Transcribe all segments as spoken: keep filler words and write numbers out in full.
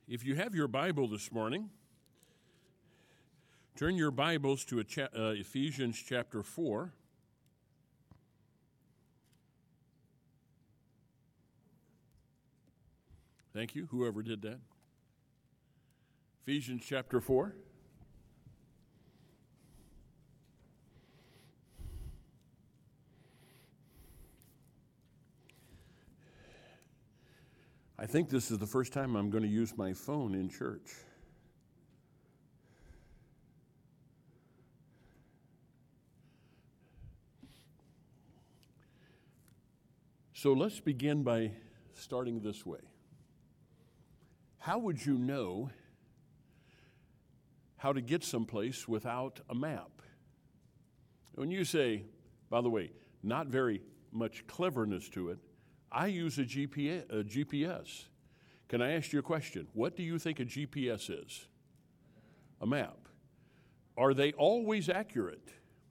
If you have your Bible this morning, turn your Bibles to a cha- uh, Ephesians chapter four. Thank you, whoever did that. Ephesians chapter four. I think this is the first time I'm going to use my phone in church. So let's begin by starting this way. How would you know how to get someplace without a map? When you say, by the way, not very much cleverness to it, I use a G P S, a G P S. Can I ask you a question? What do you think a G P S is? A map. Are they always accurate?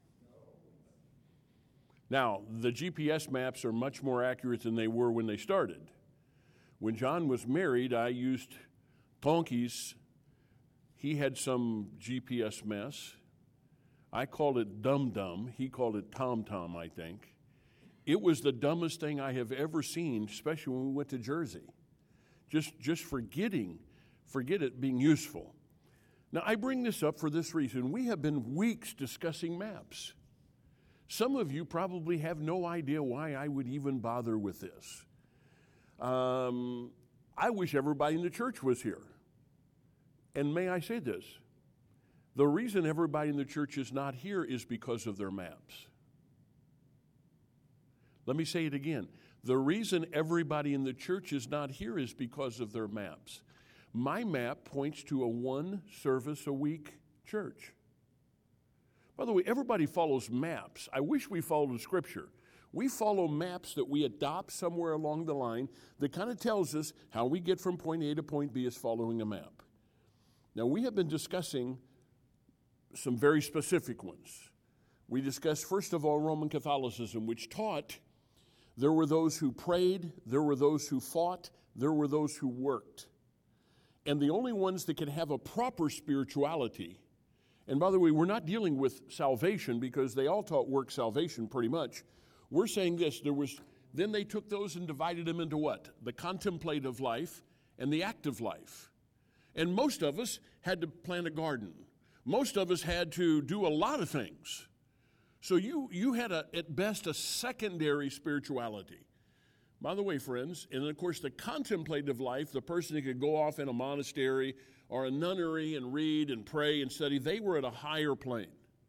Now, the G P S maps are much more accurate than they were when they started. When John was married, I used Tonki's. He had some G P S mess. I called it Dum Dum. He called it Tom Tom, I think. It was the dumbest thing I have ever seen, especially when we went to Jersey. Just, just forgetting, forget it being useful. Now, I bring this up for this reason. We have been weeks discussing maps. Some of you probably have no idea why I would even bother with this. Um, I wish everybody in the church was here. And may I say this? The reason everybody in the church is not here is because of their maps. Let me say it again. The reason everybody in the church is not here is because of their maps. My map points to a one service a week church. By the way, everybody follows maps. I wish we followed Scripture. We follow maps that we adopt somewhere along the line that kind of tells us how we get from point A to point B is following a map. Now, we have been discussing some very specific ones. We discussed, first of all, Roman Catholicism, which taught there were those who prayed, there were those who fought, there were those who worked. And the only ones that can have a proper spirituality, and by the way, we're not dealing with salvation because they all taught work salvation pretty much. We're saying this, there was, then they took those and divided them into what? The contemplative life and the active life. And most of us had to plant a garden. Most of us had to do a lot of things. So you, you had, a, at best, a secondary spirituality. By the way, friends, and of course the contemplative life, the person who could go off in a monastery or a nunnery and read and pray and study, they were at a higher plane.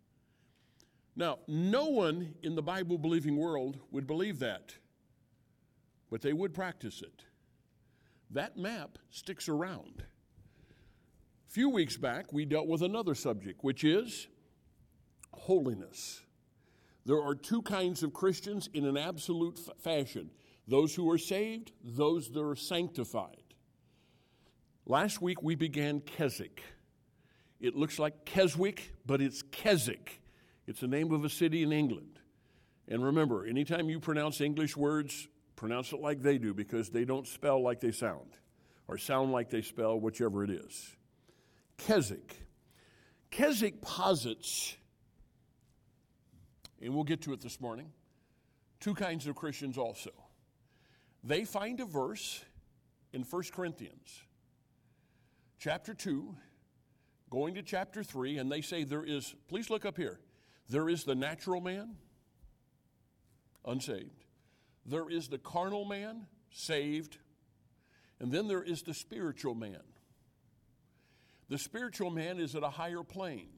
Now, no one in the Bible-believing world would believe that, but they would practice it. That map sticks around. A few weeks back, we dealt with another subject, which is holiness. There are two kinds of Christians in an absolute f- fashion. Those who are saved, those that are sanctified. Last week we began Keswick. It looks like Keswick, but it's Keswick. It's the name of a city in England. And remember, anytime you pronounce English words, pronounce it like they do because they don't spell like they sound or sound like they spell, whichever it is. Keswick. Keswick posits, and we'll get to it this morning, two kinds of Christians also. They find a verse in First Corinthians, chapter two, going to chapter three, and they say there is, please look up here, there is the natural man, unsaved. There is the carnal man, saved. And then there is the spiritual man. The spiritual man is at a higher plane.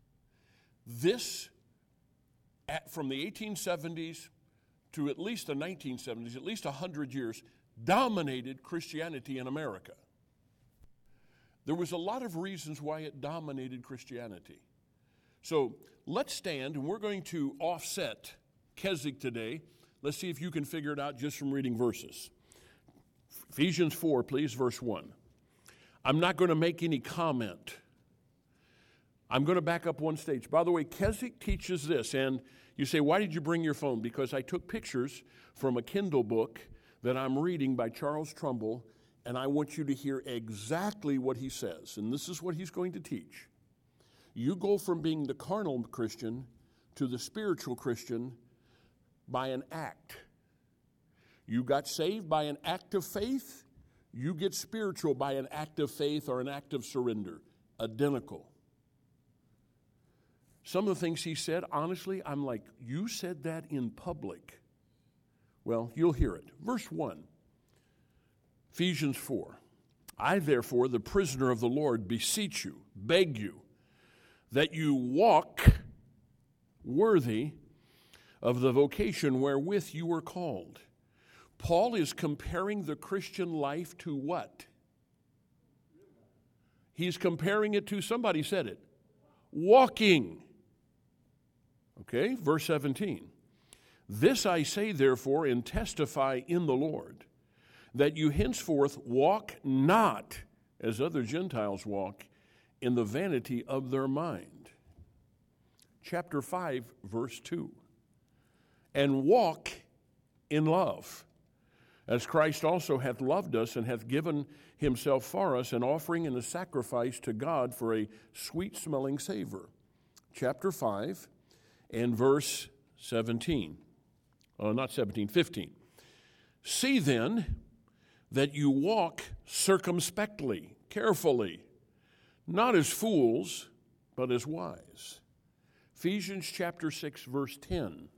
This, at, from the eighteen seventies to at least the nineteen seventies, at least one hundred years, dominated Christianity in America. There was a lot of reasons why it dominated Christianity. So let's stand, and we're going to offset Keswick today. Let's see if you can figure it out just from reading verses. Ephesians four, please, verse one. I'm not going to make any comment. I'm going to back up one stage. By the way, Keswick teaches this, and you say, why did you bring your phone? Because I took pictures from a Kindle book that I'm reading by Charles Trumbull, and I want you to hear exactly what he says, and this is what he's going to teach. You go from being the carnal Christian to the spiritual Christian by an act. You got saved by an act of faith. You get spiritual by an act of faith or an act of surrender. Identical. Some of the things he said, honestly, I'm like, you said that in public. Well, you'll hear it. Verse one, Ephesians four. I, therefore, the prisoner of the Lord, beseech you, beg you, that you walk worthy of the vocation wherewith you were called. Paul is comparing the Christian life to what? He's comparing it to, somebody said it, walking. Okay, verse seventeen. This I say, therefore, and testify in the Lord, that you henceforth walk not as other Gentiles walk, in the vanity of their mind. Chapter five, verse two. And walk in love, as Christ also hath loved us and hath given himself for us, an offering and a sacrifice to God for a sweet-smelling savor. Chapter five and verse seventeen. Oh, not seventeen, fifteen. See then that you walk circumspectly, carefully, not as fools, but as wise. Ephesians chapter six, verse ten.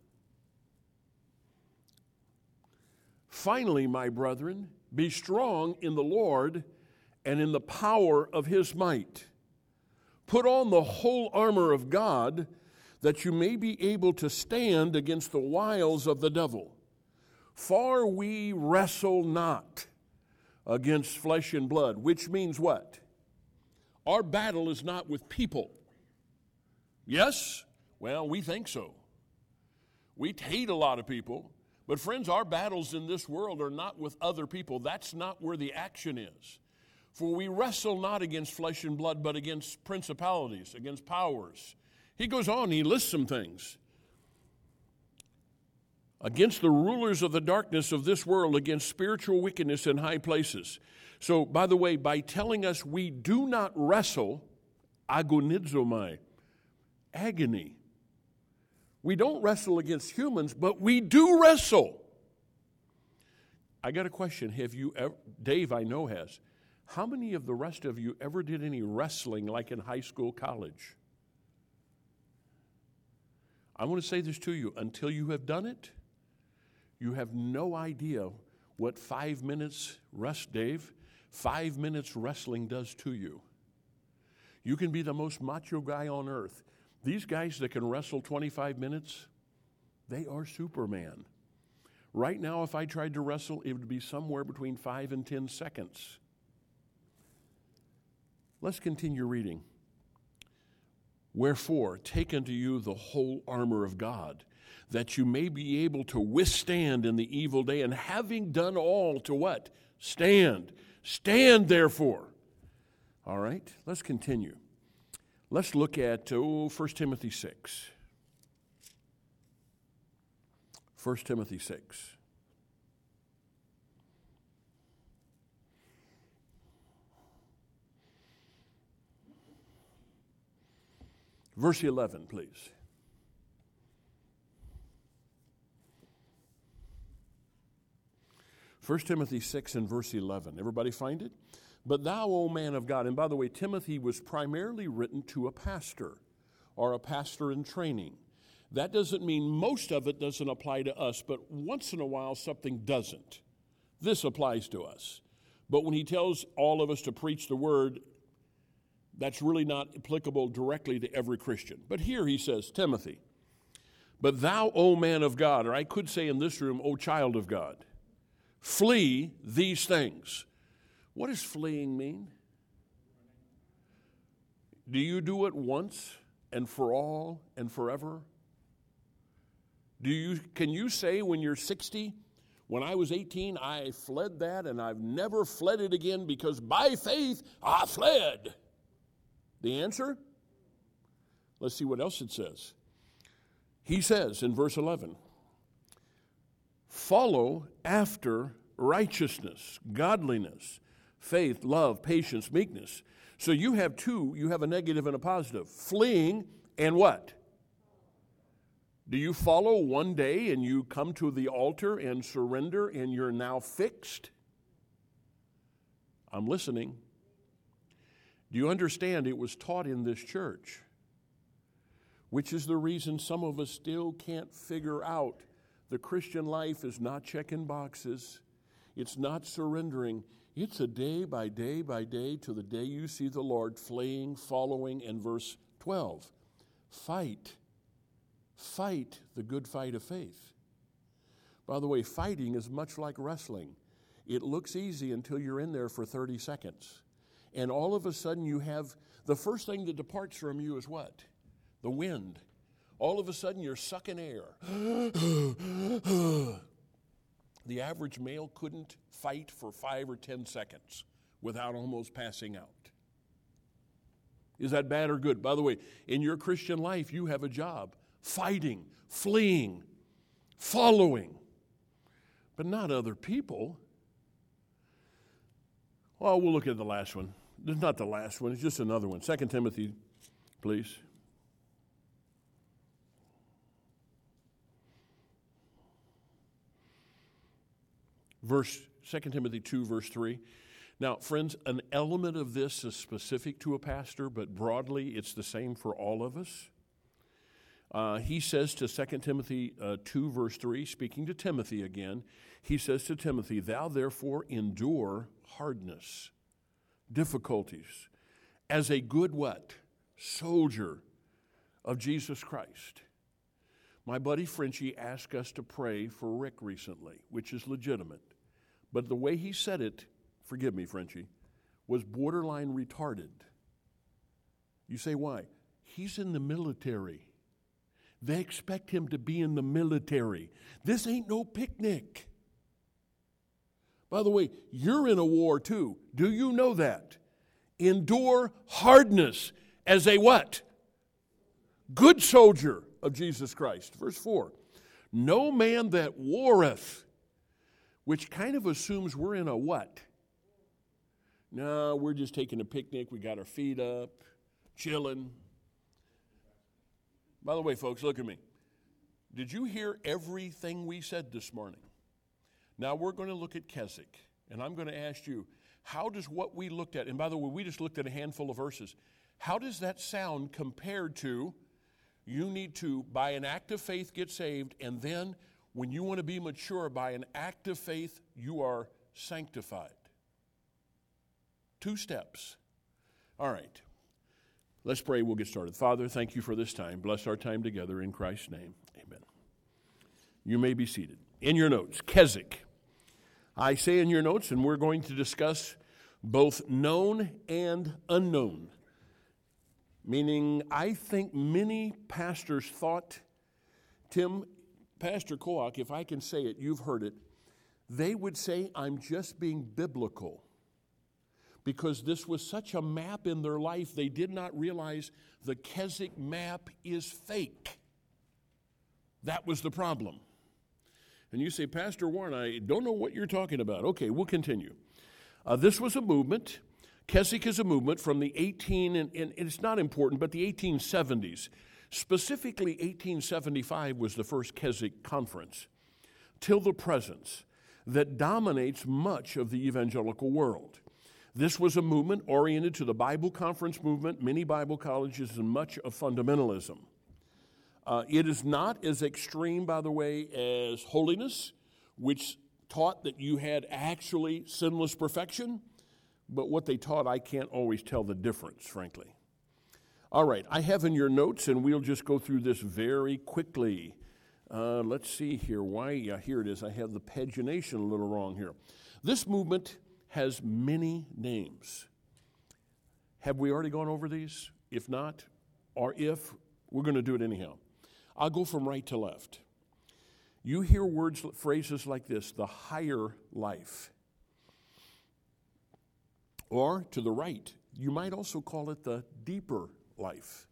Finally, my brethren, be strong in the Lord and in the power of his might. Put on the whole armor of God, that you may be able to stand against the wiles of the devil. For we wrestle not against flesh and blood, which means what? Our battle is not with people. Yes? Well, we think so. We hate a lot of people. But friends, our battles in this world are not with other people. That's not where the action is. For we wrestle not against flesh and blood, but against principalities, against powers. He goes on, he lists some things. Against the rulers of the darkness of this world, against spiritual wickedness in high places. So, by the way, by telling us we do not wrestle, agonizomai, agony. We don't wrestle against humans, but we do wrestle. I got a question. Have you ever, Dave I know has, how many of the rest of you ever did any wrestling like in high school, college? I want to say this to you. Until you have done it, you have no idea what five minutes rest, Dave, five minutes wrestling does to you. You can be the most macho guy on earth. These guys that can wrestle twenty-five minutes, they are Superman. Right now, if I tried to wrestle, it would be somewhere between five and ten seconds. Let's continue reading. Wherefore, take unto you the whole armor of God, that you may be able to withstand in the evil day, and having done all, to what? Stand. Stand, therefore. All right, let's continue. Let's look at, oh, First Timothy six. First Timothy six. Verse eleven, please. First Timothy six and verse eleven. Everybody find it? But thou, O man of God, and by the way, Timothy was primarily written to a pastor or a pastor in training. That doesn't mean most of it doesn't apply to us, but once in a while something doesn't. This applies to us. But when he tells all of us to preach the word, that's really not applicable directly to every Christian. But here he says, Timothy, but thou, O man of God, or I could say in this room, O child of God, flee these things. What does fleeing mean? Do you do it once and for all and forever? Do you, can you say when you're sixty, when I was eighteen, I fled that and I've never fled it again because by faith I fled? The answer? Let's see what else it says. He says in verse eleven, follow after righteousness, godliness, faith, love, patience, meekness. So you have two, you have a negative and a positive. Fleeing and what? Do you follow one day and you come to the altar and surrender and you're now fixed? I'm listening. Do you understand it was taught in this church? Which is the reason some of us still can't figure out the Christian life is not checking boxes. It's not surrendering. It's a day by day by day to the day you see the Lord fleeing, following, and verse twelve. Fight. Fight the good fight of faith. By the way, fighting is much like wrestling. It looks easy until you're in there for thirty seconds. And all of a sudden you have, the first thing that departs from you is what? The wind. All of a sudden you're sucking air. The average male couldn't fight for five or ten seconds without almost passing out. Is that bad or good? By the way, in your Christian life, you have a job. Fighting, fleeing, following, but not other people. Well, we'll look at the last one. It's not the last one. It's just another one. Second Timothy, please. Verse Second Timothy two, verse three. Now, friends, an element of this is specific to a pastor, but broadly it's the same for all of us. Uh, he says to Second Timothy uh, two, verse three, speaking to Timothy again, he says to Timothy, thou therefore endure hardness, difficulties, as a good what? Soldier of Jesus Christ. My buddy Frenchie asked us to pray for Rick recently, which is legitimate. But the way he said it, forgive me, Frenchie, was borderline retarded. You say, why? He's in the military. They expect him to be in the military. This ain't no picnic. By the way, you're in a war too. Do you know that? Endure hardness as a what? Good soldier of Jesus Christ. Verse four. No man that warreth, which kind of assumes we're in a what? No, we're just taking a picnic. We got our feet up, chilling. By the way, folks, look at me. Did you hear everything we said this morning? Now we're going to look at Keswick, and I'm going to ask you, how does what we looked at, and by the way, we just looked at a handful of verses, how does that sound compared to you need to, by an act of faith, get saved, and then when you want to be mature, by an act of faith, you are sanctified? Two steps. All right. Let's pray. We'll get started. Father, thank you for this time. Bless our time together in Christ's name. Amen. You may be seated. In your notes, Keswick. I say in your notes, and we're going to discuss both known and unknown. Meaning, I think many pastors thought, Tim, Pastor Koach, if I can say it, you've heard it, they would say, I'm just being biblical. Because this was such a map in their life, they did not realize the Keswick map is fake. That was the problem. And you say, Pastor Warren, I don't know what you're talking about. Okay, we'll continue. Uh, this was a movement. Keswick is a movement from the eighteen, and, and it's not important, but the eighteen seventies. Specifically, eighteen seventy-five was the first Keswick conference, till the present, that dominates much of the evangelical world. This was a movement oriented to the Bible conference movement, many Bible colleges, and much of fundamentalism. Uh, it is not as extreme, by the way, as holiness, which taught that you had actually sinless perfection, but what they taught, I can't always tell the difference, frankly. All right, I have in your notes, and we'll just go through this very quickly. Uh, let's see here. Why? Yeah, here it is. I have the pagination a little wrong here. This movement has many names. Have we already gone over these? If not, or if, we're going to do it anyhow. I'll go from right to left. You hear words, phrases like this, the higher life. Or to the right, you might also call it the deeper life.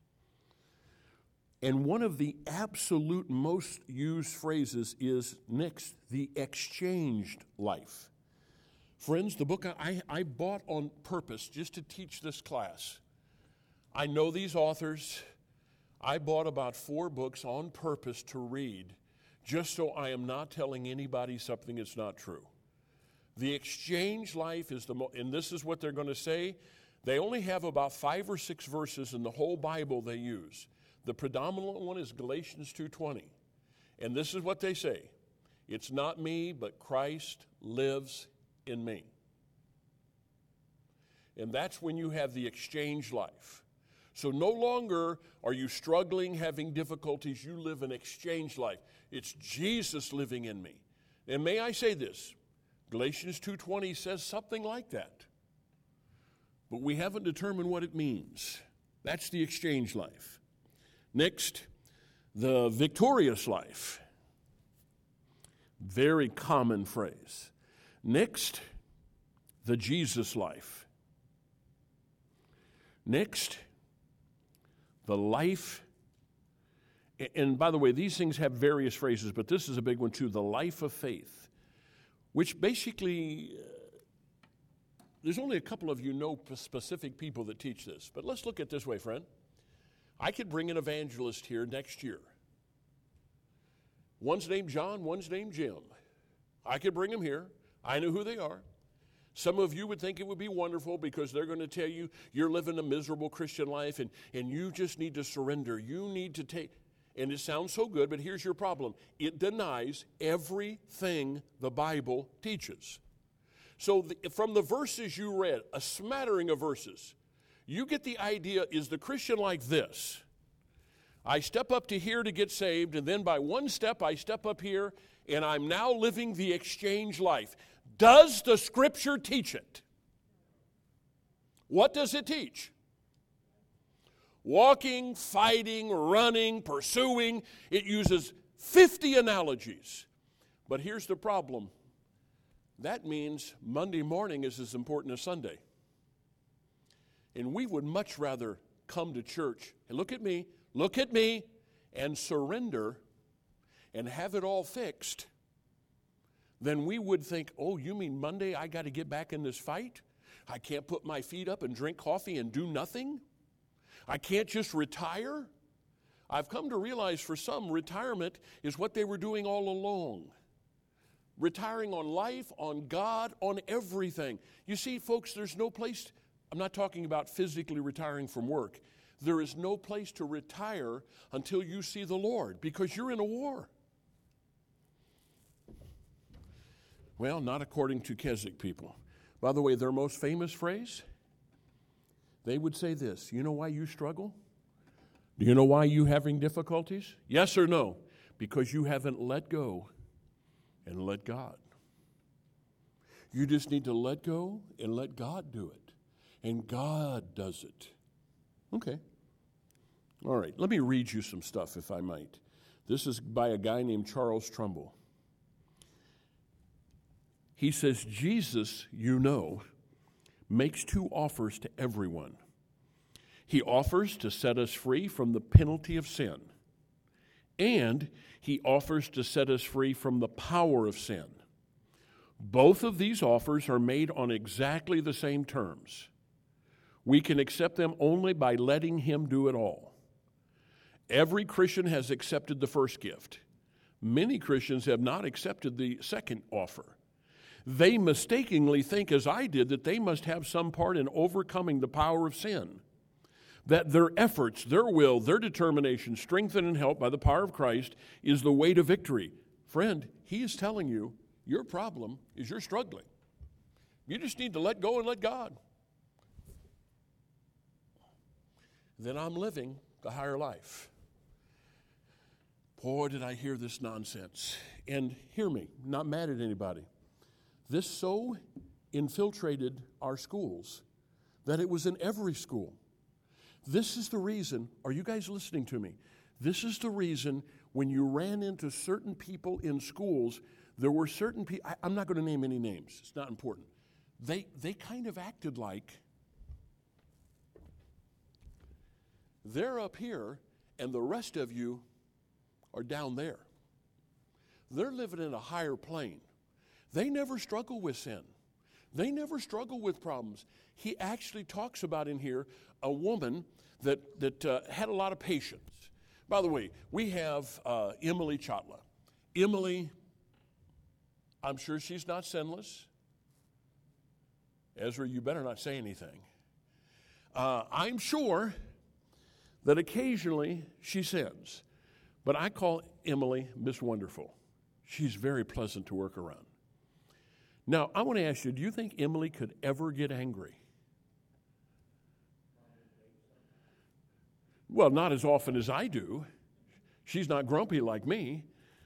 And one of the absolute most used phrases is next, the exchanged life. Friends, the book I, I bought on purpose just to teach this class. I know these authors. I bought about four books on purpose to read, just so I am not telling anybody something that's not true. The exchange life is the most, and this is what they're going to say. They only have about five or six verses in the whole Bible they use. The predominant one is Galatians two twenty. And this is what they say. It's not me, but Christ lives in me. And that's when you have the exchange life. So no longer are you struggling, having difficulties. You live an exchange life. It's Jesus living in me. And may I say this? Galatians two twenty says something like that. But we haven't determined what it means. That's the exchange life. Next, the victorious life. Very common phrase. Next, the Jesus life. Next, the life. And by the way, these things have various phrases, but this is a big one too, the life of faith, which basically, uh, there's only a couple of you know specific people that teach this, but let's look at it this way, friend. I could bring an evangelist here next year. One's named John, one's named Jim. I could bring them here. I know who they are. Some of you would think it would be wonderful because they're going to tell you you're living a miserable Christian life and, and you just need to surrender. You need to take, and it sounds so good, but here's your problem. It denies everything the Bible teaches. So the, from the verses you read, a smattering of verses, you get the idea, is the Christian like this? I step up to here to get saved, and then by one step I step up here, and I'm now living the exchange life. Does the Scripture teach it? What does it teach? Walking, fighting, running, pursuing. It uses fifty analogies. But here's the problem. That means Monday morning is as important as Sunday. And we would much rather come to church and look at me, look at me, and surrender and have it all fixed than we would think, oh, you mean Monday I got to get back in this fight? I can't put my feet up and drink coffee and do nothing? I can't just retire? I've come to realize for some, retirement is what they were doing all along. Retiring on life, on God, on everything. You see, folks, there's no place, I'm not talking about physically retiring from work. There is no place to retire until you see the Lord because you're in a war. Well, not according to Keswick people. By the way, their most famous phrase, they would say this, you know why you struggle? Do you know why you're having difficulties? Yes or no? Because you haven't let go and let God. You just need to let go and let God do it. And God does it. Okay. All right, let me read you some stuff, if I might. This is by a guy named Charles Trumbull. He says, Jesus, you know, makes two offers to everyone. He offers to set us free from the penalty of sin, and he offers to set us free from the power of sin. Both of these offers are made on exactly the same terms. We can accept them only by letting him do it all. Every Christian has accepted the first gift. Many Christians have not accepted the second offer. They mistakenly think, as I did, that they must have some part in overcoming the power of sin, that their efforts, their will, their determination, strengthened and helped by the power of Christ, is the way to victory. Friend, he is telling you your problem is you're struggling. You just need to let go and let God. Then I'm living the higher life. Boy, did I hear this nonsense. And hear me, not mad at anybody. This so infiltrated our schools that it was in every school. This is the reason, are you guys listening to me? This is the reason when you ran into certain people in schools, there were certain people, I'm not going to name any names, it's not important. They, they kind of acted like they're up here and the rest of you are down there. They're living in a higher plane. They never struggle with sin. They never struggle with problems. He actually talks about in here a woman that, that uh, had a lot of patience. By the way, we have uh, Emily Chatla. Emily, I'm sure she's not sinless. Ezra, you better not say anything. Uh, I'm sure that occasionally she sins. But I call Emily Miss Wonderful. She's very pleasant to work around. Now, I want to ask you, do you think Emily could ever get angry? Well, not as often as I do. She's not grumpy like me.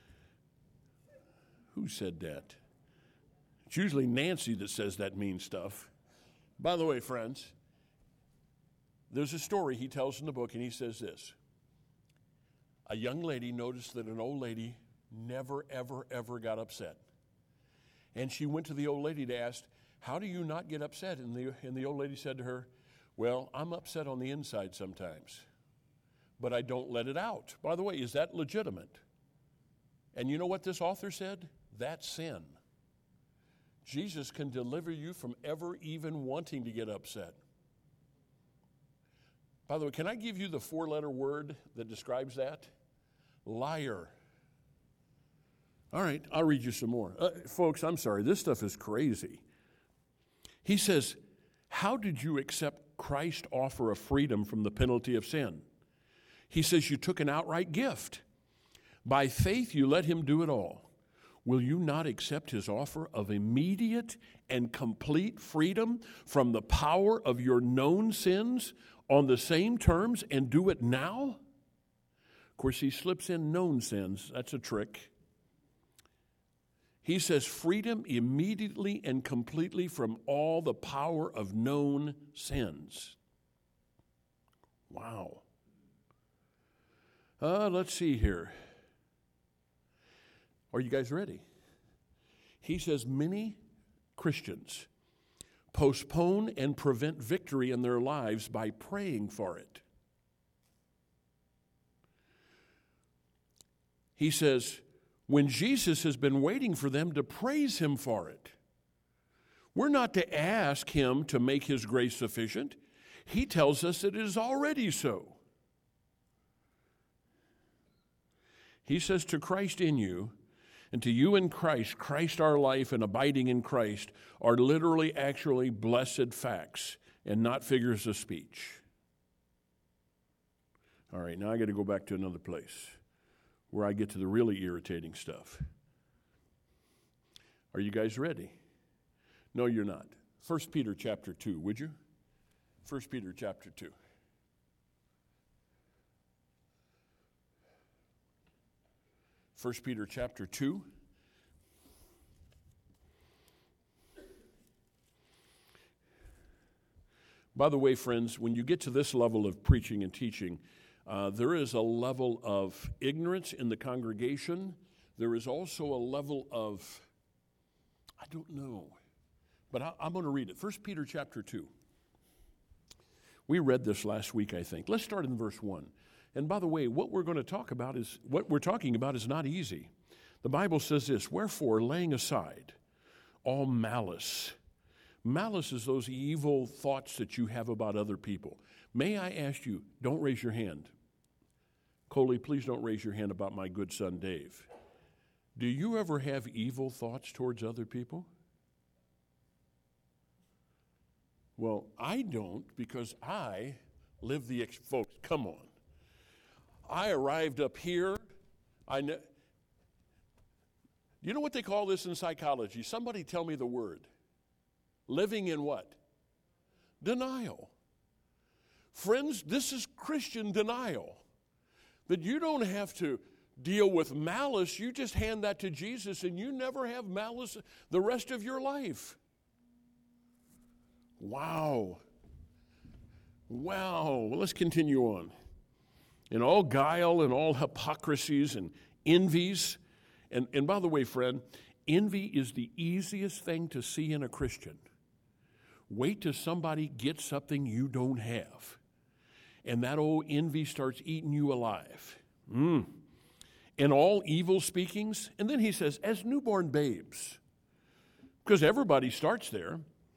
Who said that? It's usually Nancy that says that mean stuff. By the way, friends, there's a story he tells in the book, and he says this. A young lady noticed that an old lady never, ever, ever got upset. And she went to the old lady to ask, how do you not get upset? And the, and the old lady said to her, well, I'm upset on the inside sometimes, but I don't let it out. By the way, is that legitimate? And you know what this author said? That's sin. Jesus can deliver you from ever even wanting to get upset. By the way, can I give you the four-letter word that describes that? Liar. All right, I'll read you some more. Uh, folks, I'm sorry, this stuff is crazy. He says, how did you accept Christ's offer of freedom from the penalty of sin? He says, you took an outright gift. By faith, you let him do it all. Will you not accept his offer of immediate and complete freedom from the power of your known sins on the same terms and do it now? Of course, he slips in known sins. That's a trick. He says freedom immediately and completely from all the power of known sins. Wow. Uh, let's see here. Are you guys ready? He says many Christians postpone and prevent victory in their lives by praying for it. He says, when Jesus has been waiting for them to praise him for it. We're not to ask him to make his grace sufficient. He tells us that it is already so. He says, to Christ in you, and to you in Christ, Christ our life and abiding in Christ are literally, actually blessed facts and not figures of speech. All right, now I got to go back to another place where I get to the really irritating stuff. Are you guys ready? No, you're not. First Peter chapter two, would you? First Peter chapter two. First Peter chapter two. By the way, friends, when you get to this level of preaching and teaching, uh, there is a level of ignorance in the congregation. There is also a level of, I don't know, but I, I'm going to read it. First Peter chapter two. We read this last week, I think. Let's start in verse one. And by the way, what we're going to talk about is, what we're talking about is not easy. The Bible says this, wherefore, laying aside all malice. Malice is those evil thoughts that you have about other people. May I ask you, don't raise your hand. Coley, please don't raise your hand about my good son, Dave. Do you ever have evil thoughts towards other people? Well, I don't, because I live the, ex- folks, come on. I arrived up here. I ne- you know what they call this in psychology? Somebody tell me the word. Living in what? Denial. Friends, this is Christian denial. That you don't have to deal with malice. You just hand that to Jesus and you never have malice the rest of your life. Wow. Wow. Well, let's continue on. In all guile and all hypocrisies and envies. And, and by the way, friend, envy is the easiest thing to see in a Christian. Wait till somebody gets something you don't have. And that old envy starts eating you alive. Mm. And all evil speakings. And then he says, as newborn babes. Because everybody starts there.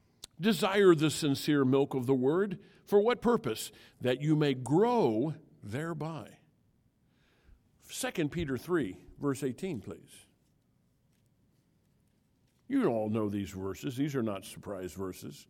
Desire the sincere milk of the word. For what purpose? That you may grow thereby. Second Peter three, verse eighteen, please. You all know these verses. These are not surprise verses.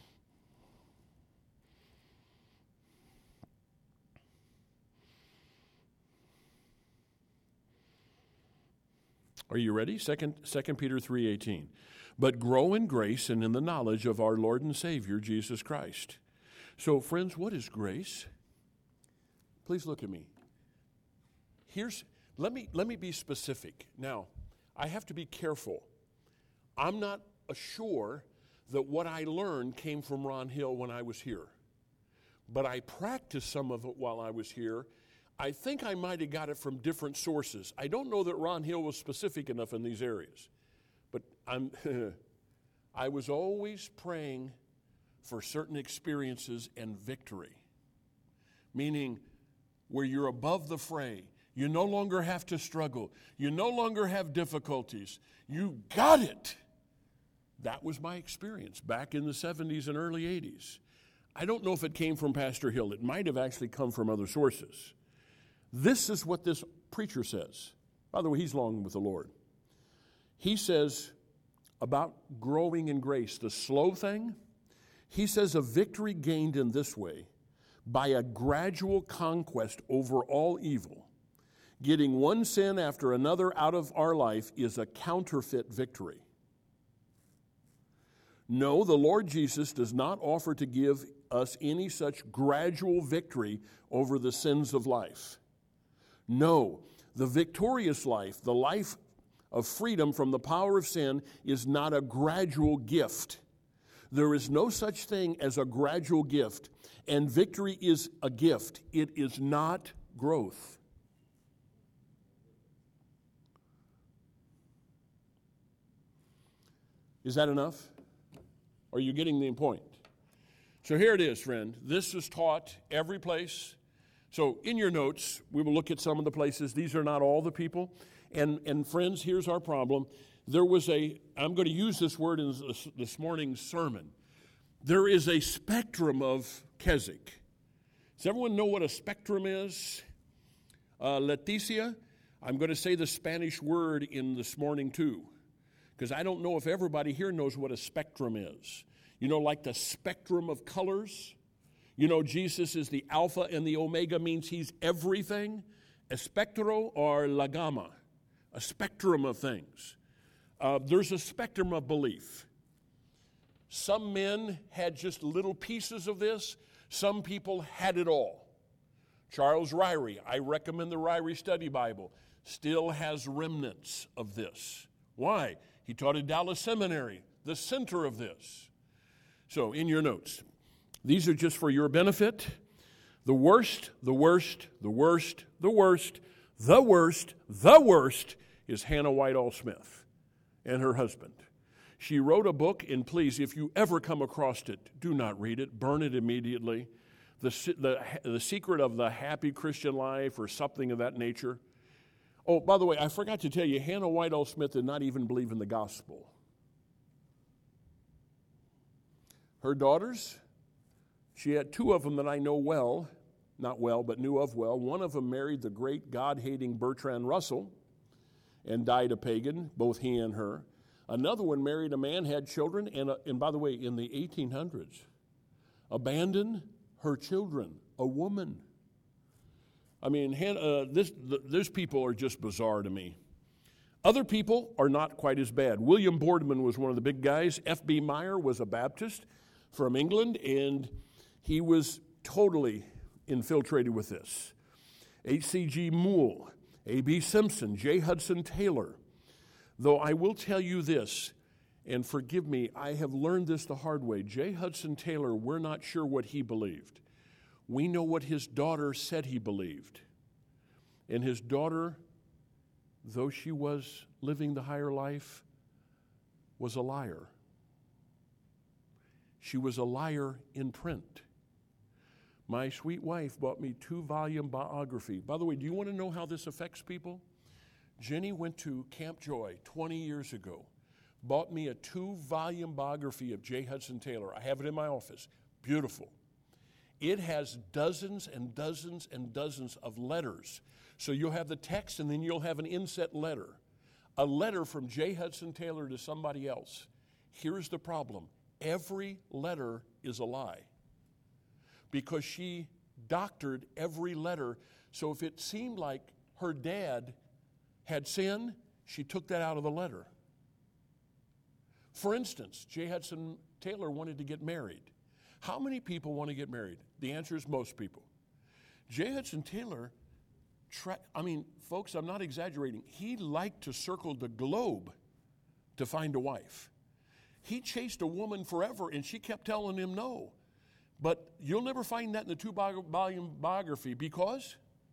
Are you ready? Second, Second Peter three eighteen. But grow in grace and in the knowledge of our Lord and Savior, Jesus Christ. So, friends, what is grace? Please look at me. Here's, let me, let me be specific. Now, I have to be careful. I'm not sure that what I learned came from Ron Hill when I was here. But I practiced some of it while I was here. I think I might have got it from different sources. I don't know that Ron Hill was specific enough in these areas. But I'm I was always praying for certain experiences and victory. Meaning where you're above the fray. You no longer have to struggle. You no longer have difficulties. You got it. That was my experience back in the seventies and early eighties. I don't know if it came from Pastor Hill. It might have actually come from other sources. This is what this preacher says. By the way, he's long with the Lord. He says about growing in grace, the slow thing, he says a victory gained in this way by a gradual conquest over all evil, getting one sin after another out of our life is a counterfeit victory. No, the Lord Jesus does not offer to give us any such gradual victory over the sins of life. No, the victorious life, the life of freedom from the power of sin, is not a gradual gift. There is no such thing as a gradual gift, and victory is a gift. It is not growth. Is that enough? Are you getting the point? So here it is, friend. This is taught every place. So in your notes, we will look at some of the places. These are not all the people. And, and friends, here's our problem. There was a, I'm going to use this word in this, this morning's sermon. There is a spectrum of Keswick. Does everyone know what a spectrum is? Uh, Leticia, I'm going to say the Spanish word in this morning too, because I don't know if everybody here knows what a spectrum is. You know, like the spectrum of colors. You know, Jesus is the Alpha and the Omega, means he's everything. Espectro or la gamma, a spectrum of things. Uh, there's a spectrum of belief. Some men had just little pieces of this. Some people had it all. Charles Ryrie, I recommend the Ryrie Study Bible, still has remnants of this. Why? He taught at Dallas Seminary, the center of this. So, in your notes, these are just for your benefit. The worst, the worst, the worst, the worst, the worst, the worst is Hannah Whitall Smith and her husband. She wrote a book, and please, if you ever come across it, do not read it. Burn it immediately. The, the, the Secret of the Happy Christian Life or something of that nature. Oh, by the way, I forgot to tell you, Hannah Whitall Smith did not even believe in the gospel. Her daughters, she had two of them that I know well, not well, but knew of well. One of them married the great God-hating Bertrand Russell and died a pagan, both he and her. Another one married a man, had children, and, uh, and by the way, in the eighteen hundreds, abandoned her children, a woman. I mean, uh, this, th- these people are just bizarre to me. Other people are not quite as bad. William Boardman was one of the big guys. F B Meyer was a Baptist from England, and he was totally infiltrated with this. H C G Moule, A B Simpson, J. Hudson Taylor. Though I will tell you this, and forgive me, I have learned this the hard way. J. Hudson Taylor, we're not sure what he believed. We know what his daughter said he believed. And his daughter, though she was living the higher life, was a liar. She was a liar in print. My sweet wife bought me two-volume biography. By the way, do you want to know how this affects people? Jenny went to Camp Joy twenty years ago, bought me a two-volume biography of J. Hudson Taylor. I have it in my office. Beautiful. It has dozens and dozens and dozens of letters. So you'll have the text, and then you'll have an inset letter. A letter from J. Hudson Taylor to somebody else. Here's the problem. Every letter is a lie. Because she doctored every letter. So if it seemed like her dad had sin, she took that out of the letter. For instance, J. Hudson Taylor wanted to get married. How many people want to get married? The answer is most people. J. Hudson Taylor, tra- I mean, folks, I'm not exaggerating. He liked to circle the globe to find a wife. He chased a woman forever, and she kept telling him no. But you'll never find that in the two-volume biography because,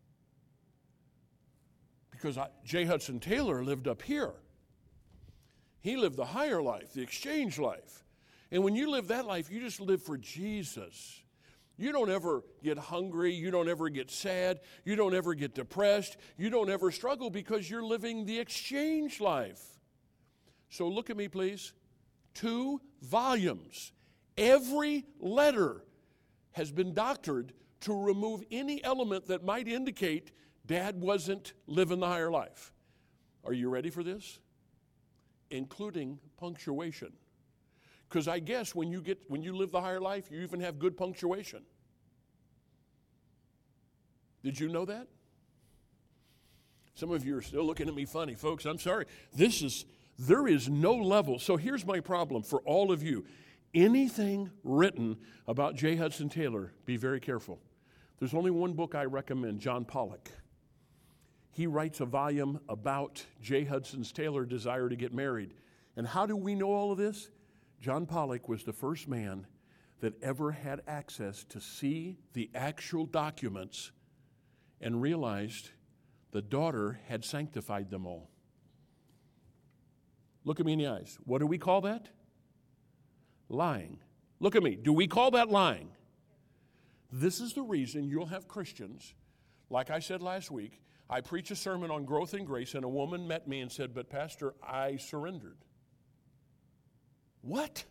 because I, J. Hudson Taylor lived up here. He lived the higher life, the exchange life. And when you live that life, you just live for Jesus. You don't ever get hungry. You don't ever get sad. You don't ever get depressed. You don't ever struggle because you're living the exchange life. So look at me, please. Two volumes. Every letter has been doctored to remove any element that might indicate Dad wasn't living the higher life. Are you ready for this? Including punctuation. Because I guess when you get when you live the higher life, you even have good punctuation. Did you know that? Some of you are still looking at me funny, folks. I'm sorry. This is there is no level. So here's my problem for all of you. Anything written about J. Hudson Taylor, be very careful. There's only one book I recommend, John Pollock. He writes a volume about J. Hudson Taylor's desire to get married. And how do we know all of this? John Pollock was the first man that ever had access to see the actual documents and realized the daughter had sanctified them all. Look at me in the eyes. What do we call that? Lying. Look at me. Do we call that lying? This is the reason you'll have Christians, like I said last week, I preach a sermon on growth and grace, and a woman met me and said, "But Pastor, I surrendered." What?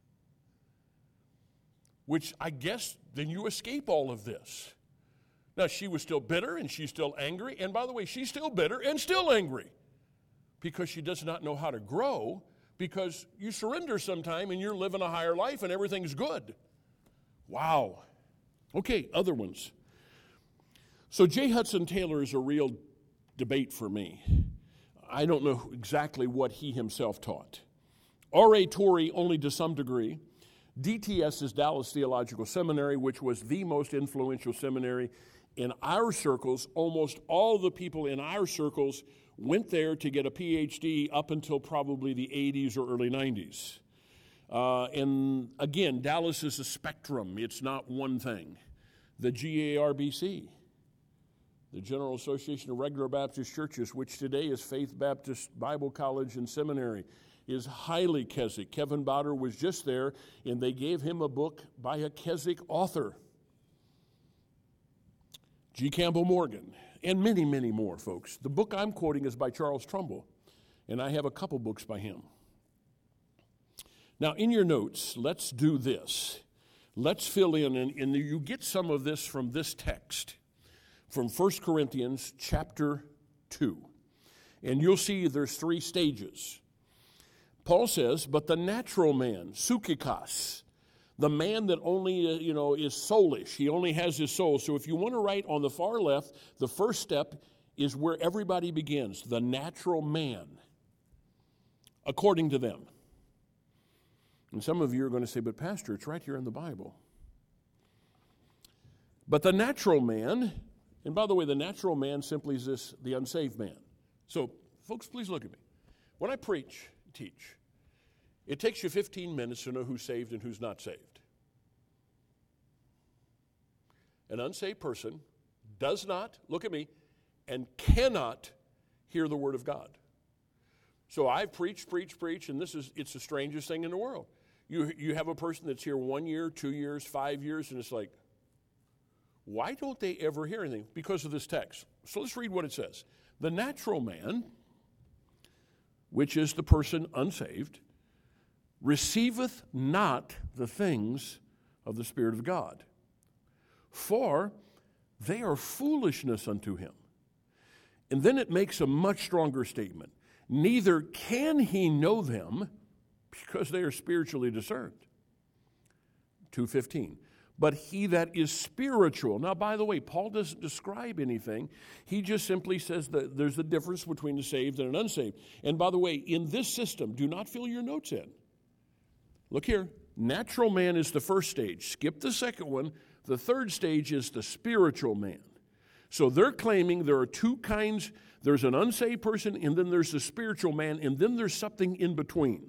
Which I guess then you escape all of this. Now, she was still bitter and she's still angry. And by the way, she's still bitter and still angry because she does not know how to grow, because you surrender sometime and you're living a higher life and everything's good. Wow. Okay, other ones. So J. Hudson Taylor is a real debate for me. I don't know exactly what he himself taught. R A Torrey only to some degree. D T S is Dallas Theological Seminary, which was the most influential seminary in our circles. Almost all the people in our circles went there to get a P H D up until probably the eighties or early nineties. Uh, and again, Dallas is a spectrum. It's not one thing. The G A R B C, the General Association of Regular Baptist Churches, which today is Faith Baptist Bible College and Seminary, is highly Keswick. Kevin Bowder was just there, and they gave him a book by a Keswick author. G. Campbell Morgan, and many, many more, folks. The book I'm quoting is by Charles Trumbull, and I have a couple books by him. Now, in your notes, let's do this. Let's fill in, and, and you get some of this from this text, from First Corinthians chapter two. And you'll see there's three stages. Paul says, but the natural man, psychikos, the man that only, uh, you know, is soulish. He only has his soul. So if you want to write on the far left, the first step is where everybody begins, the natural man, according to them. And some of you are going to say, but Pastor, it's right here in the Bible. But the natural man, and by the way, the natural man simply is this, the unsaved man. So, folks, please look at me. When I preach, teach, it takes you fifteen minutes to know who's saved and who's not saved. An unsaved person does not, look at me, and cannot hear the word of God. So I've preached, preached, preached, and this is, it's the strangest thing in the world. You, you have a person that's here one year, two years, five years, and it's like, why don't they ever hear anything? Because of this text. So let's read what it says. The natural man, which is the person unsaved, receiveth not the things of the Spirit of God, for they are foolishness unto him. And then it makes a much stronger statement. Neither can he know them because they are spiritually discerned. two fifteen. But he that is spiritual. Now, by the way, Paul doesn't describe anything. He just simply says that there's a difference between a saved and an unsaved. And by the way, in this system, do not fill your notes in. Look here. Natural man is the first stage. Skip the second one. The third stage is the spiritual man. So they're claiming there are two kinds. There's an unsaved person, and then there's a spiritual man, and then there's something in between.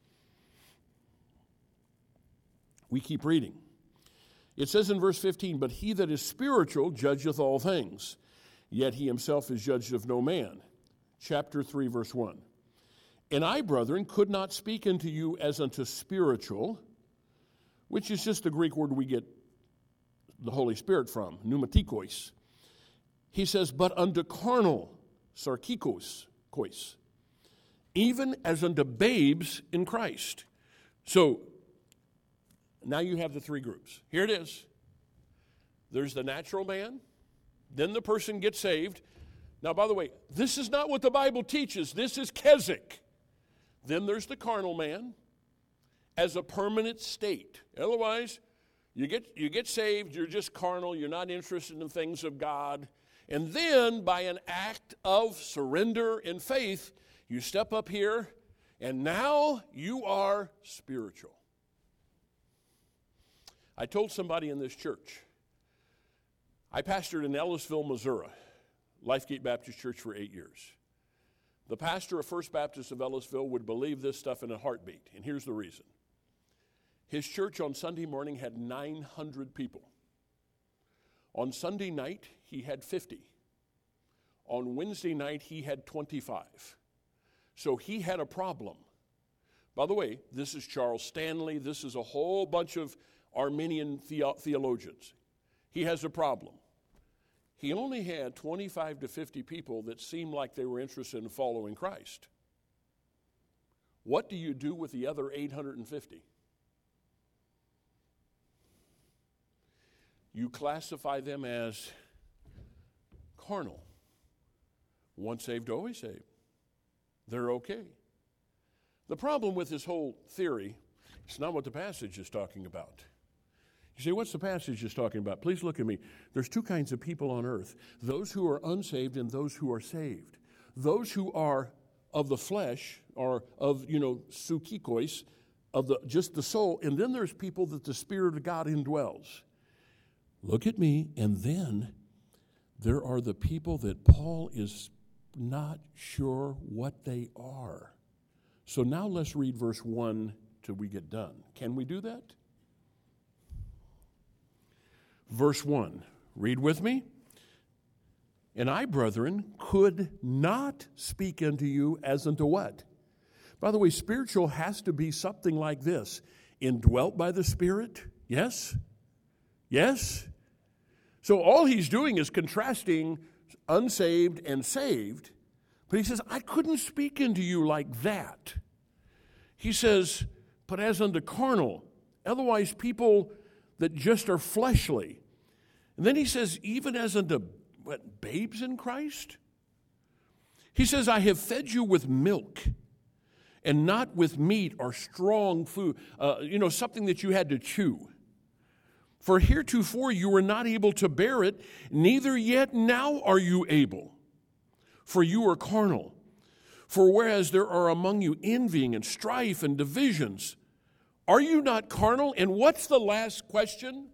We keep reading. It says in verse fifteen, but he that is spiritual judgeth all things, yet he himself is judged of no man. Chapter three, verse one. And I, brethren, could not speak unto you as unto spiritual, which is just the Greek word we get the Holy Spirit from, pneumatikos. He says, but unto carnal, sarkikos, kois, even as unto babes in Christ. So, now you have the three groups. Here it is. There's the natural man. Then the person gets saved. Now, by the way, this is not what the Bible teaches. This is Keswick. Then there's the carnal man as a permanent state. Otherwise, you get, you get saved, you're just carnal, you're not interested in things of God. And then, by an act of surrender and faith, you step up here, and now you are spiritual. I told somebody in this church, I pastored in Ellisville, Missouri, Lifegate Baptist Church for eight years. The pastor of First Baptist of Ellisville would believe this stuff in a heartbeat, and here's the reason. His church on Sunday morning had nine hundred people. On Sunday night, he had fifty. On Wednesday night, he had twenty-five. So he had a problem. By the way, this is Charles Stanley. This is a whole bunch of Arminian the- theologians. He has a problem. He only had twenty-five to fifty people that seemed like they were interested in following Christ. What do you do with the other eight hundred fifty? You classify them as carnal. Once saved, always saved. They're okay. The problem with this whole theory, it's not what the passage is talking about. You say, what's the passage is talking about? Please look at me. There's two kinds of people on earth. Those who are unsaved and those who are saved. Those who are of the flesh, or of, you know, psychikos, of the just the soul. And then there's people that the Spirit of God indwells. Look at me. And then there are the people that Paul is not sure what they are. So now let's read verse one till we get done. Can we do that? Verse one, read with me. And I, brethren, could not speak unto you as unto what? By the way, spiritual has to be something like this. Indwelt by the Spirit? Yes? Yes? So all he's doing is contrasting unsaved and saved. But he says, I couldn't speak unto you like that. He says, but as unto carnal. Otherwise, people that just are fleshly. And then he says, even as unto what, babes in Christ? He says, I have fed you with milk and not with meat or strong food, uh, you know, something that you had to chew. For heretofore you were not able to bear it, neither yet now are you able. For you are carnal. For whereas there are among you envying and strife and divisions, are you not carnal? And what's the last question?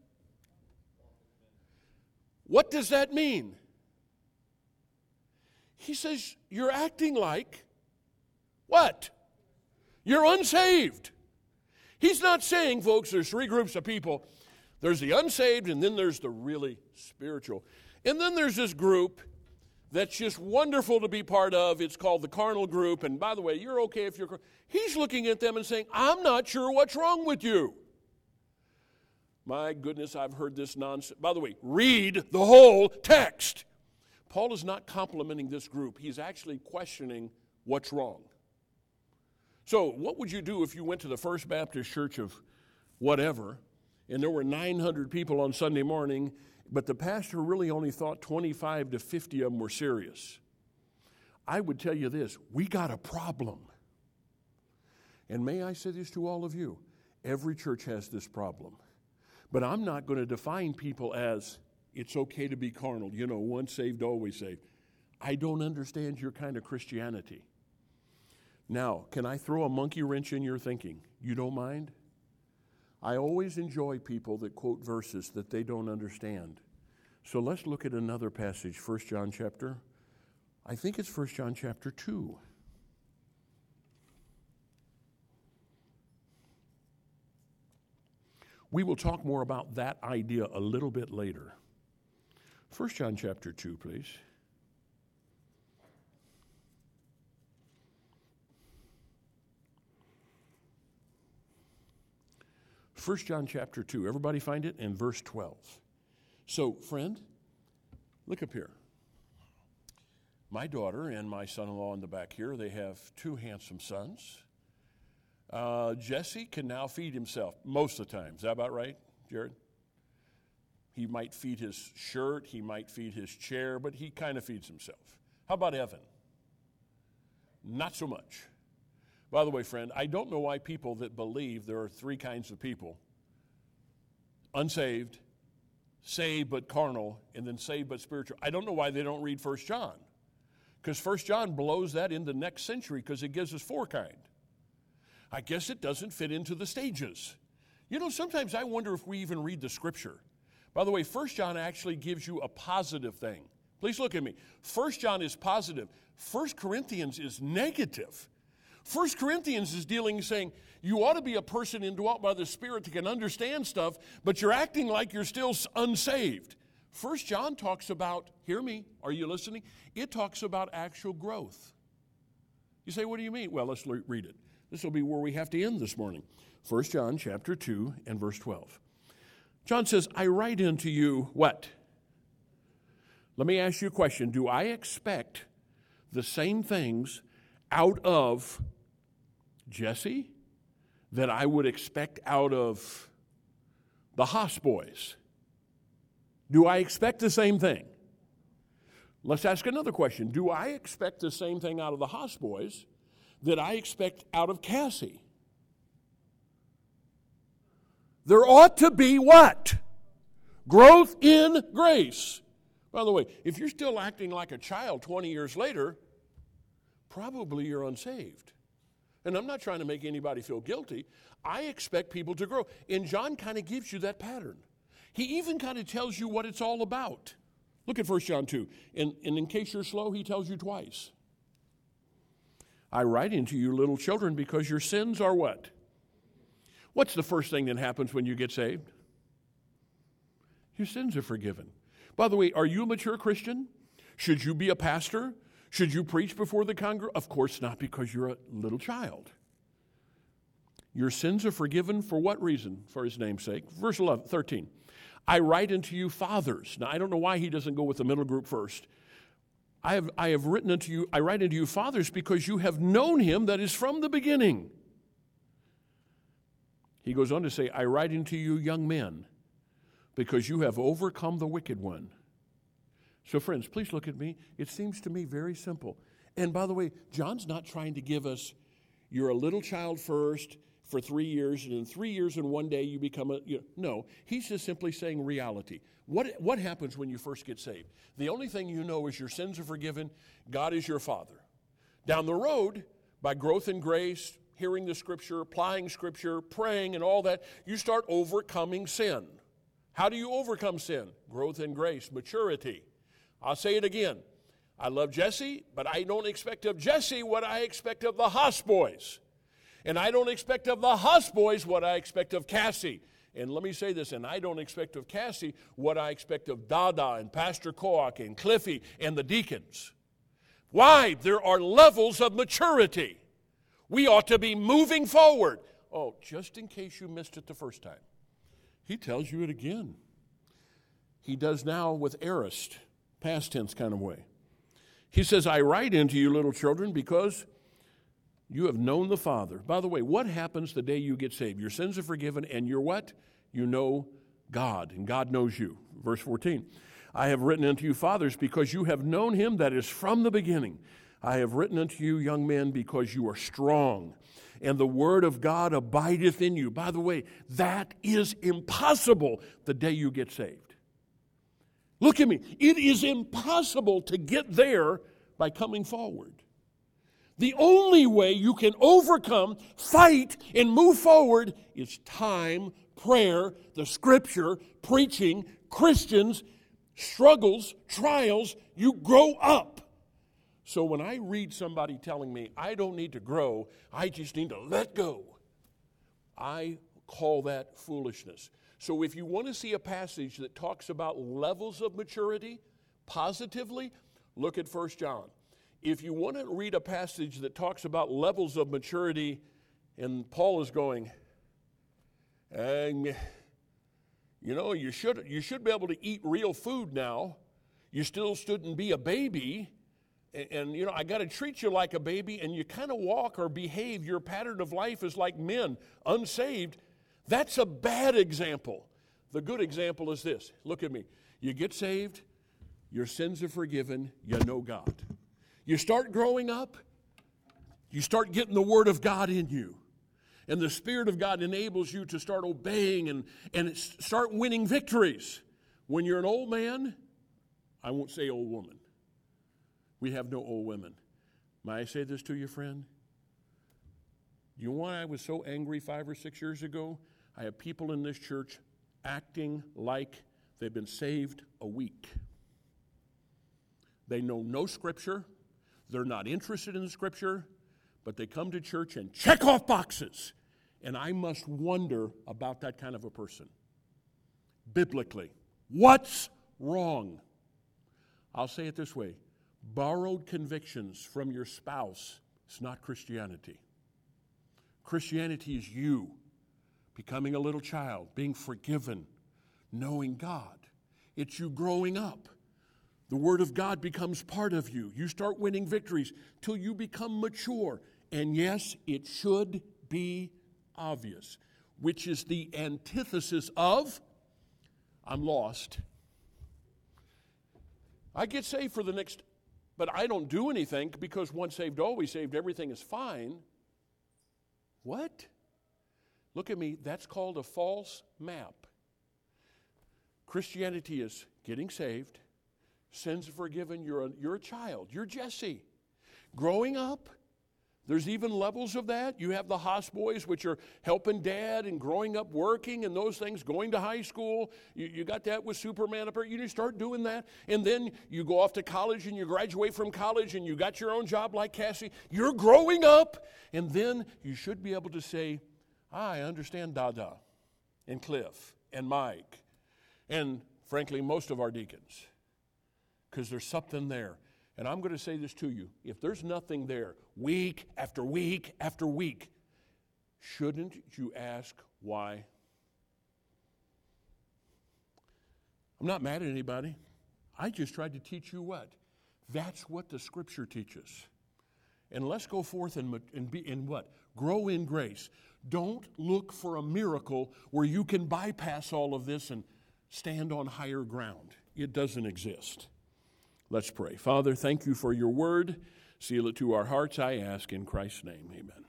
What does that mean? He says, you're acting like what? You're unsaved. He's not saying, folks, there's three groups of people. There's the unsaved, and then there's the really spiritual. And then there's this group that's just wonderful to be part of. It's called the carnal group. And by the way, you're okay if you're... He's looking at them and saying, I'm not sure what's wrong with you. My goodness, I've heard this nonsense. By the way, read the whole text. Paul is not complimenting this group. He's actually questioning what's wrong. So what would you do if you went to the First Baptist Church of whatever, and there were nine hundred people on Sunday morning, but the pastor really only thought twenty-five to fifty of them were serious? I would tell you this, we got a problem. And may I say this to all of you, every church has this problem. But I'm not going to define people as it's okay to be carnal. You know, once saved, always saved. I don't understand your kind of Christianity. Now, can I throw a monkey wrench in your thinking? You don't mind? I always enjoy people that quote verses that they don't understand. So let's look at another passage, First John chapter, I think it's First John chapter two. We will talk more about that idea a little bit later. First John chapter two, please. First John chapter two. Everybody find it? In verse twelve. So, friend, look up here. My daughter and my son-in-law in the back here, they have two handsome sons. Uh, Jesse can now feed himself most of the time. Is that about right, Jared? He might feed his shirt, he might feed his chair, but he kind of feeds himself. How about Evan? Not so much. By the way, friend, I don't know why people that believe there are three kinds of people: unsaved, saved but carnal, and then saved but spiritual. I don't know why they don't read First John. Because First John blows that in the next century because it gives us four kind. I guess it doesn't fit into the stages. You know, sometimes I wonder if we even read the Scripture. By the way, First John actually gives you a positive thing. Please look at me. First John is positive. First Corinthians is negative. First Corinthians is dealing, saying, you ought to be a person indwelt by the Spirit that can understand stuff, but you're acting like you're still unsaved. First John talks about, hear me, are you listening? It talks about actual growth. You say, what do you mean? Well, let's le- read it. This will be where we have to end this morning. First John chapter two and verse twelve. John says, I write unto you what? Let me ask you a question. Do I expect the same things out of Jesse that I would expect out of the Haas boys? Do I expect the same thing? Let's ask another question. Do I expect the same thing out of the Haas boys that I expect out of Cassie? There ought to be what? Growth in grace. By the way, if you're still acting like a child twenty years later, probably you're unsaved. And I'm not trying to make anybody feel guilty. I expect people to grow. And John kind of gives you that pattern. He even kind of tells you what it's all about. Look at First John two. And, and in case you're slow, he tells you twice. I write unto you, little children, because your sins are what? What's the first thing that happens when you get saved? Your sins are forgiven. By the way, are you a mature Christian? Should you be a pastor? Should you preach before the congregation? Of course not, because you're a little child. Your sins are forgiven for what reason? For his name's sake. Verse eleven, thirteen. I write unto you, fathers. Now, I don't know why he doesn't go with the middle group first. I have, I have written unto you, I write unto you, fathers, because you have known him that is from the beginning. He goes on to say, I write unto you, young men, because you have overcome the wicked one. So, friends, please look at me. It seems to me very simple. And by the way, John's not trying to give us, you're a little child first for three years, and in three years and one day you become a, you know, no. He's just simply saying reality. What, what happens when you first get saved? The only thing you know is your sins are forgiven. God is your Father. Down the road, by growth in grace, hearing the Scripture, applying Scripture, praying, and all that, you start overcoming sin. How do you overcome sin? Growth in grace, maturity. I'll say it again. I love Jesse, but I don't expect of Jesse what I expect of the Haas boys. And I don't expect of the Haas boys what I expect of Cassie. And let me say this, and I don't expect of Cassie what I expect of Dada and Pastor Koak and Cliffy and the deacons. Why? There are levels of maturity. We ought to be moving forward. Oh, just in case you missed it the first time. He tells you it again. He does now with aorist, past tense kind of way. He says, I write unto you, little children, because You have known the Father. By the way, what happens the day you get saved? Your sins are forgiven, and you're what? You know God, and God knows you. Verse fourteen, I have written unto you, fathers, because you have known him that is from the beginning. I have written unto you, young men, because you are strong, and the word of God abideth in you. By the way, that is impossible the day you get saved. Look at me. It is impossible to get there by coming forward. The only way you can overcome, fight, and move forward is time, prayer, the Scripture, preaching, Christians, struggles, trials. You grow up. So when I read somebody telling me, I don't need to grow, I just need to let go, I call that foolishness. So if you want to see a passage that talks about levels of maturity positively, look at First John. If you want to read a passage that talks about levels of maturity, and Paul is going, and you know, you should you should be able to eat real food now. You still shouldn't be a baby. And, and you know, I got to treat you like a baby, and you kind of walk or behave. Your pattern of life is like men, unsaved. That's a bad example. The good example is this. Look at me. You get saved, your sins are forgiven, you know God. You start growing up, you start getting the Word of God in you. And the Spirit of God enables you to start obeying and, and start winning victories. When you're an old man, I won't say old woman. We have no old women. May I say this to you, friend? You know why I was so angry five or six years ago? I have people in this church acting like they've been saved a week. They know no Scripture. They're not interested in the Scripture, but they come to church and check off boxes. And I must wonder about that kind of a person. Biblically, what's wrong? I'll say it this way. Borrowed convictions from your spouse is not Christianity. Christianity is you becoming a little child, being forgiven, knowing God. It's you growing up. The Word of God becomes part of you. You start winning victories till you become mature. And yes, it should be obvious, which is the antithesis of, I'm lost. I get saved for the next, but I don't do anything because once saved, always saved, everything is fine. What? Look at me, that's called a false map. Christianity is getting saved, sins are forgiven, you're a, you're a child, you're Jesse. Growing up, there's even levels of that. You have the houseboys, which are helping dad and growing up working and those things, going to high school. You, you got that with Superman up there. You just start doing that. And then you go off to college and you graduate from college and you got your own job like Cassie. You're growing up. And then you should be able to say, I understand Dada and Cliff and Mike and, frankly, most of our deacons. Because there's something there. And I'm going to say this to you. If there's nothing there, week after week after week, shouldn't you ask why? I'm not mad at anybody. I just tried to teach you what? That's what the Scripture teaches. And let's go forth and, and be in what? Grow in grace. Don't look for a miracle where you can bypass all of this and stand on higher ground. It doesn't exist. Let's pray. Father, thank you for your word. Seal it to our hearts, I ask in Christ's name. Amen.